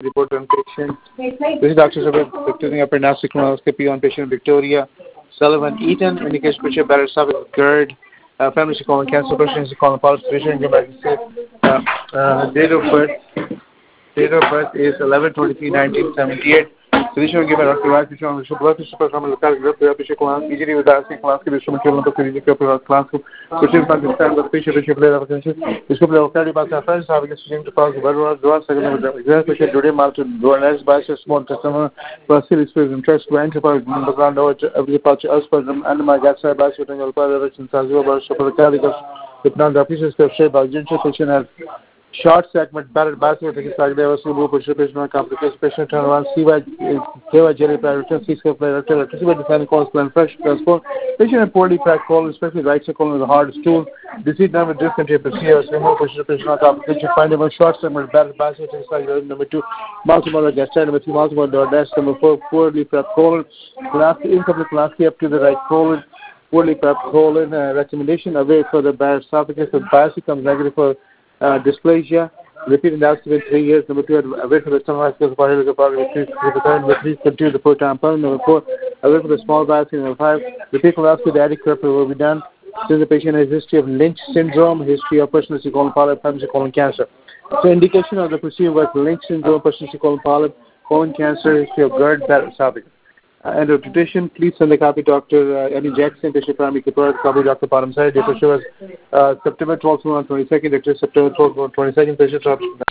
report on patient. This is Dr. Sabir doing a prognostic colonoscopy on patient Victoria Sullivan Eaton, indication patient better esophagus GERD, family colon cancer, patient colon polyps, patient date of birth. Date of birth is 11/23/1978. Physician given Dr. Raj Vishwan Vishnu blood pressure from local group patient class injury with asking class के विश्व में केवल तो फिर class को patient Pakistan the patient player of attention इसको play होकर बात करता है साहब के student के पास बार second में exam patient today mark to do analysis by small testimony personal experience interest to enter for background every part us for and my gas by shooting all part direction साजियो bar super cardiac इतना the official step by patient has short segment battered basket is like there was no patient complication patient turn around CY jelly parameter C-scope parameter to define cause plan fresh transport patient and poorly packed colon especially right colon with a hard stool disease number discontinued procedure remove patient complication find a short segment battered basket is like number 2 multiple gastritis number 3 multiple DoorDash number 4 poorly packed colon incomplete colonoscopy up to the right colon poorly packed colon recommendation away for the bad esophagus if biopsy comes negative for dysplasia, repeat analysis within 3 years. Number 2, away from the stomach, please continue the proton pump. Number 4, away from the small biopsy. Number 5, repeat analysis with adequate will be done since the patient has history of Lynch syndrome, history of personal colon polyp, colon cancer. So indication of the procedure was Lynch syndrome, personal colon polyp, colon cancer, history of GERD, bad esophagus. And of tradition, please send a copy to Dr. Annie Jackson, patient primary care, copy Dr. Bottom side. Date was September 12th, 2022, September 12th, 2022, patient